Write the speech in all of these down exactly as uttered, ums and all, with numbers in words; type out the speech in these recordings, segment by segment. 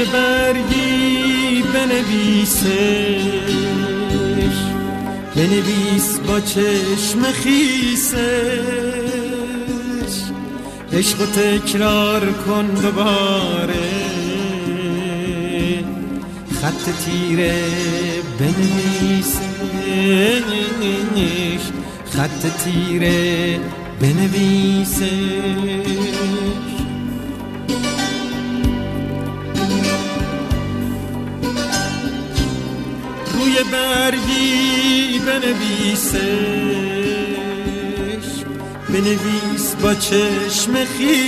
روی برگی بنویسش، بنویس با چشم خیسش، عشق و تکرار کن دوباره، خط تیره بنویسش، خط تیره بنویسش. روی برگی بنویسش، بنویس با چشم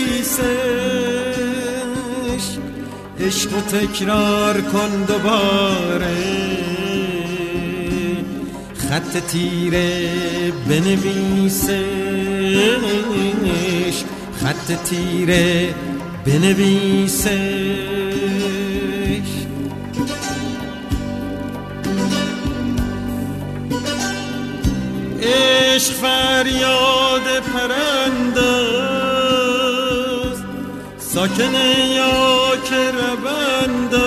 خیسش، عشق و تکرار کن دوباره، خط تیره بنویسش، خط تیره بنویسش. عشق فریاد پرنده است، ساکن یا که رونده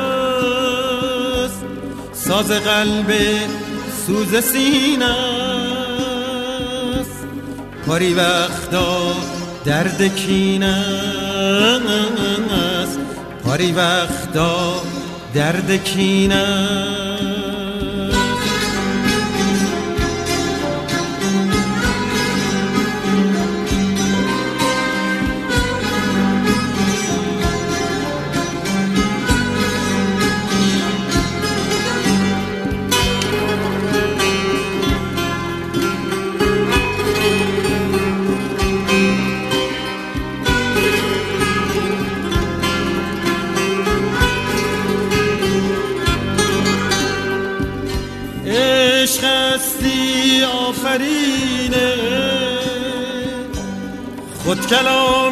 است، ساز قلب سوز سینه است، پاری وقتا درد کینه است، پاری وقتا درد کینه است. عشق هستی آفرینه، خود کلام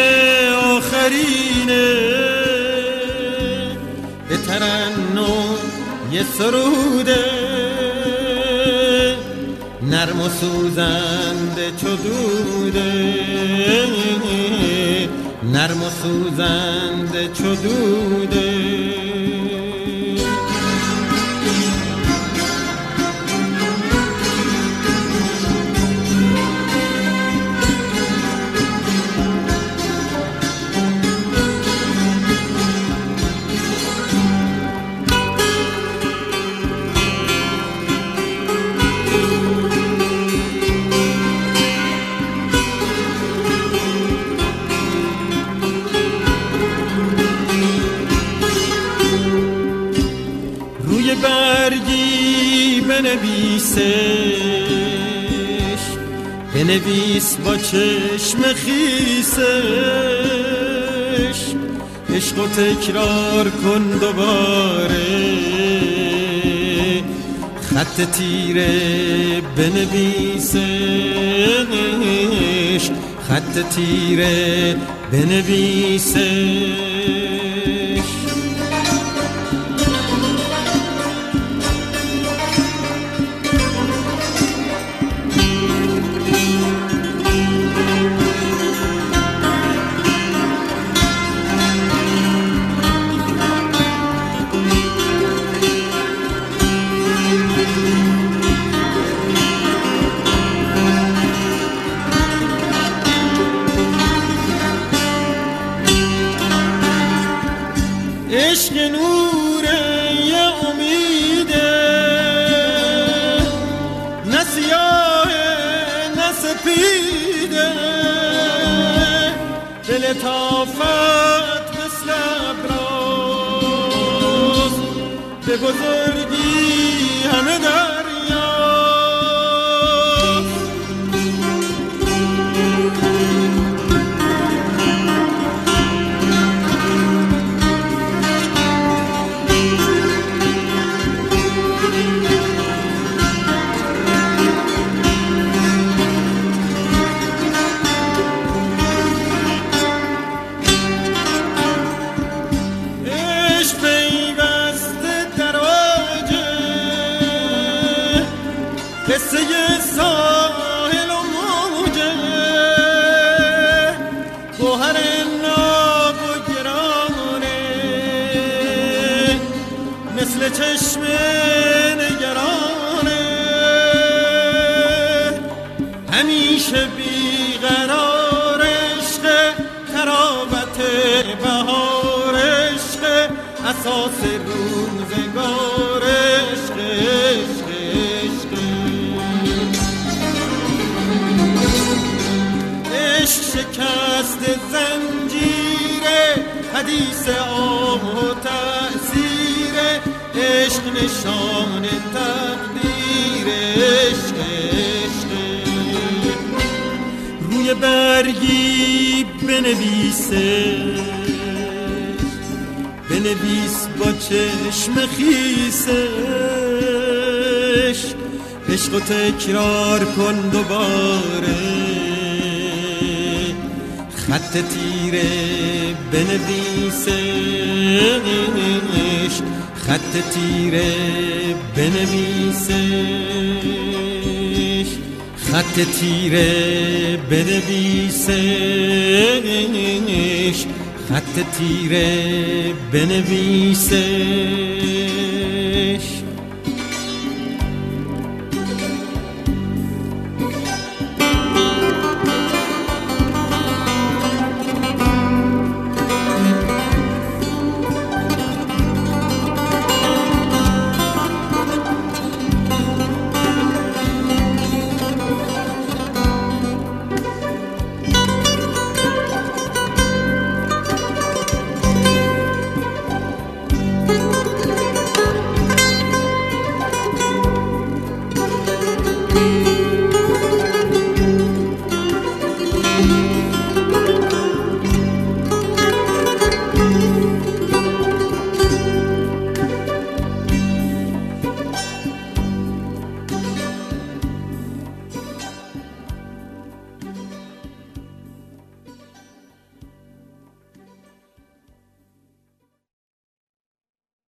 آخرینه، به ترنم یه سروده، نرم و سوزنده چو دوده، نرم و سوزنده چو دوده. برگی بنویسش، بنویس با چشم خیسش، عشق و تکرار کن دوباره، خط تیره بنویسش، خط تیره بنویسش. عشق نوره یه امیده، نه سیاهه نه سپیده، به لطافت مثل ابراز، به بزرگی همه دریا. قصه ساحل و موجه، گوهر ناب و گرانه، چشم نگرانه، همیشه بیقرار عشق، تراوت بهار عشق، اساس روزگار عشق عشق عشق عشق شکست زنجیره، حدیث آه و تأثیر عشق، نشان تقدیر عشق عشق روی برگی بنویسه، بنویس با چشم خیسش، عشق و تکرار کن دوباره، خط تیره بنویسش، خط تیره بنویسش، خط تیره بنویسش، خط تیره بنویسش.